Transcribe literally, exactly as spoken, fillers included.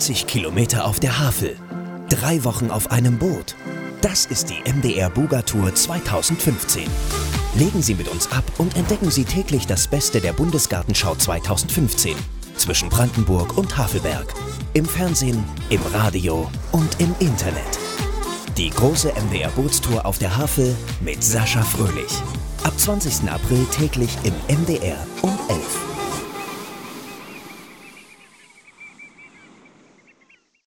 vierzig Kilometer auf der Havel, drei Wochen auf einem Boot. Das ist die M D R Buga Tour zweitausendfünfzehn. Legen Sie mit uns ab und entdecken Sie täglich das Beste der Bundesgartenschau zweitausendfünfzehn. Zwischen Brandenburg und Havelberg. Im Fernsehen, im Radio und im Internet. Die große M D R Bootstour auf der Havel mit Sascha Fröhlich. Ab zwanzigsten April täglich im M D R um elf.